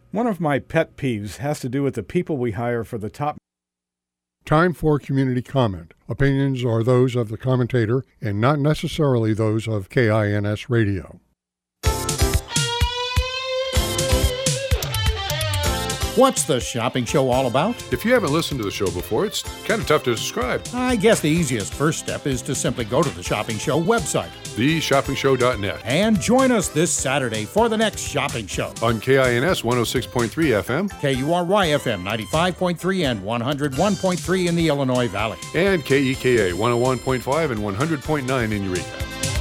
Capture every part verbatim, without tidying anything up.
One of my pet peeves has to do with the people we hire for the top. Time for community comment. Opinions are those of the commentator and not necessarily those of K I N S Radio. What's the shopping show all about? If you haven't listened to the show before, it's kind of tough to describe. I guess the easiest first step is to simply go to the Shopping Show website, the shopping show dot net, and join us this Saturday for the next shopping show. On K I N S one oh six point three F M, K U R Y F M ninety-five point three and one oh one point three in the Illinois Valley, and K E K A one oh one point five and one hundred point nine in Eureka.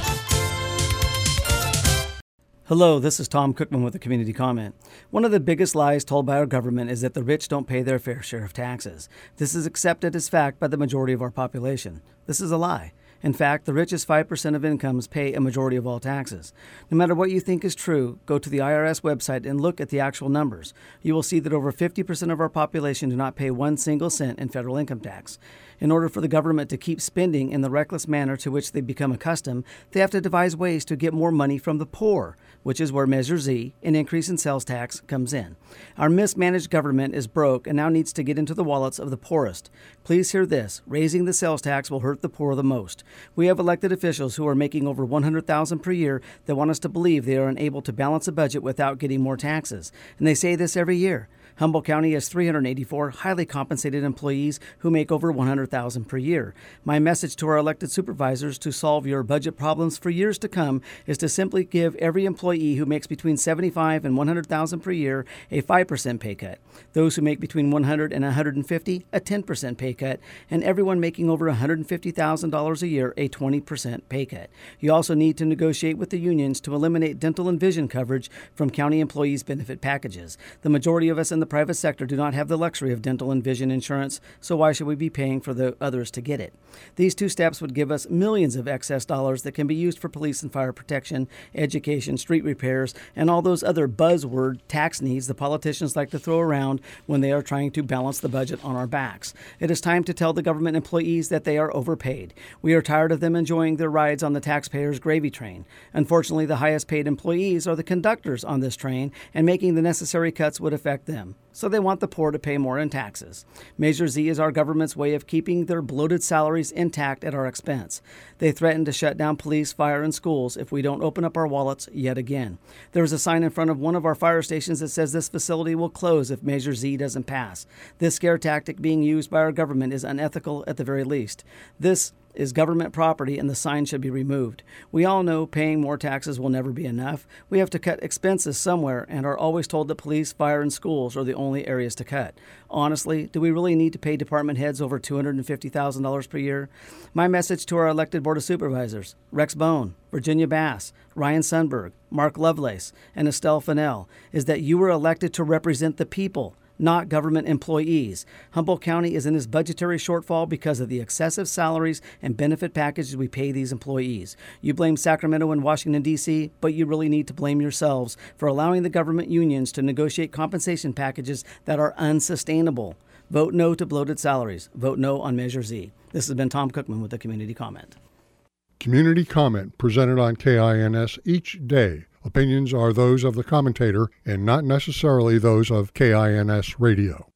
Hello, this is Tom Cookman with a community comment. One of the biggest lies told by our government is that the rich don't pay their fair share of taxes. This is accepted as fact by the majority of our population. This is a lie. In fact, the richest five percent of incomes pay a majority of all taxes. No matter what you think is true, go to the I R S website and look at the actual numbers. You will see that over fifty percent of our population do not pay one single cent in federal income tax. In order for the government to keep spending in the reckless manner to which they become accustomed, they have to devise ways to get more money from the poor, which is where Measure Z, an increase in sales tax, comes in. Our mismanaged government is broke and now needs to get into the wallets of the poorest. Please hear this. Raising the sales tax will hurt the poor the most. We have elected officials who are making over one hundred thousand dollars per year that want us to believe they are unable to balance a budget without getting more taxes. And they say this every year. Humboldt County has three hundred eighty-four highly compensated employees who make over one hundred thousand dollars per year. My message to our elected supervisors to solve your budget problems for years to come is to simply give every employee who makes between seventy-five thousand dollars and one hundred thousand dollars per year a five percent pay cut. Those who make between one hundred thousand dollars and one hundred fifty thousand dollars a ten percent pay cut, and everyone making over one hundred fifty thousand dollars a year a twenty percent pay cut. You also need to negotiate with the unions to eliminate dental and vision coverage from county employees' benefit packages. The majority of us in the private sector do not have the luxury of dental and vision insurance, so why should we be paying for the others to get it? These two steps would give us millions of excess dollars that can be used for police and fire protection, education, street repairs, and all those other buzzword tax needs the politicians like to throw around when they are trying to balance the budget on our backs. It is time to tell the government employees that they are overpaid. We are tired of them enjoying their rides on the taxpayers' gravy train. Unfortunately, the highest paid employees are the conductors on this train, and making the necessary cuts would affect them. So they want the poor to pay more in taxes. Measure Z is our government's way of keeping their bloated salaries intact at our expense. They threaten to shut down police, fire, and schools if we don't open up our wallets yet again. There is a sign in front of one of our fire stations that says this facility will close if Measure Z doesn't pass. This scare tactic being used by our government is unethical at the very least. This is government property and the sign should be removed. We all know paying more taxes will never be enough. We have to cut expenses somewhere and are always told that police, fire, and schools are the only areas to cut. Honestly, do we really need to pay department heads over two hundred fifty thousand dollars per year? My message to our elected Board of Supervisors, Rex Bone, Virginia Bass, Ryan Sundberg, Mark Lovelace, and Estelle Fennell, is that you were elected to represent the people, not government employees. Humboldt County is in this budgetary shortfall because of the excessive salaries and benefit packages we pay these employees. You blame Sacramento and Washington, D C, but you really need to blame yourselves for allowing the government unions to negotiate compensation packages that are unsustainable. Vote no to bloated salaries. Vote no on Measure Z. This has been Tom Cookman with a community comment. Community comment presented on K I N S each day. Opinions are those of the commentator and not necessarily those of K I N S Radio.